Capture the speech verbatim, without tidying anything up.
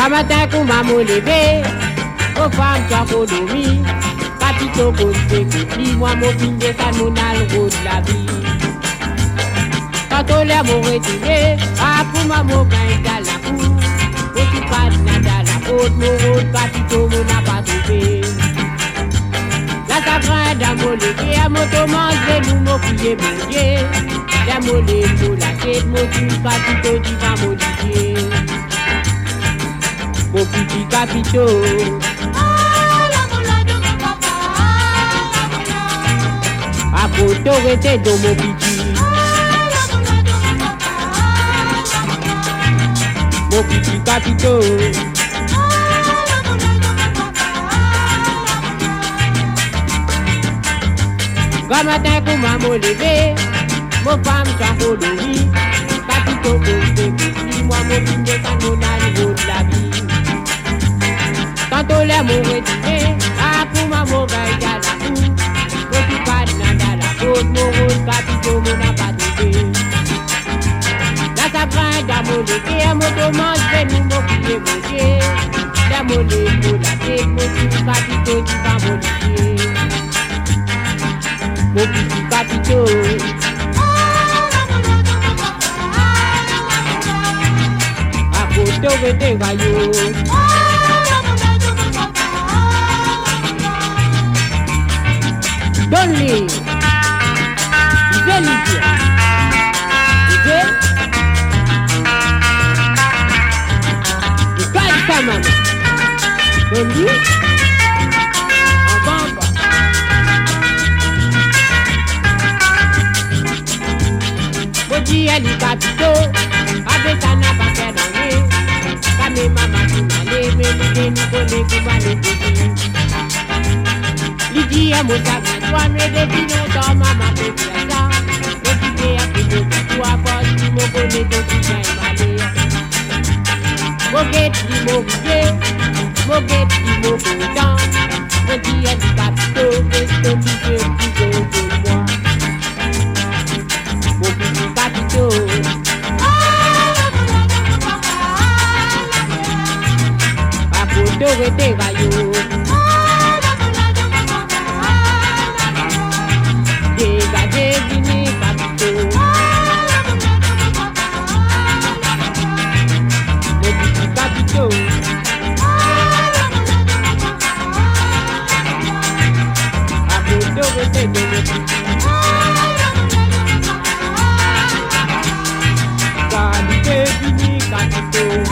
Quand matin qu'on m'a levé, aux femmes qui ont dormi, capitaux côté côté, moi mon film de ça nous n'a le goût de la vie. Quand on l'a mon retourné, ah pour ma mon gain à la cour, et tu passes dans la côte, mon rôle capitaux mon n'a pas trouvé. La sacrée d'un mot levé, à mon tomate, nous m'ont crié mon Dieu, la mollet pour la tête, mon tout capitaux du va modifier. Mon petit capitaux. A autorité de mon petit. Mon petit capitaux. Quand matin qu'on m'a levé, mon femme s'en faut de vie. Capitaux côté côté, moi mon film de canon à niveau de la vie. Quand on l'a mon retourné, ah pour ma mauvaise à la cour. Quand tu passes dans la côte, mon rôle capitaux mon n'a pas trouvé. La sacrée d'un mon levé, à mon tomate, c'est nous mon pied mon Dieu. La mollet pour la tête, mon tout capitaux du va modifier. Mon petit capitaux. A autorité gaillot. Donne-lui, Dieu Lydia, Dieu, du cas de sa maman, donne-lui, en bamba. Maudit elle est capitaux, avec ça n'a pas fait d'année, quand mes mamans sont allées, mais nous nous connaissons comment les petits. Lydia mon sac, toi me depuis longtemps maman peut faire ça. Occupé à plus de toi parce que me connais ton cousin malé. Moquette dit mon bouquet, moquette dit mon content. On dit à du capitaux, qu'est-ce que tu fais plus haut que moi? Mon petit capitaux. A autorité gaillot. Qualité fini capitaux.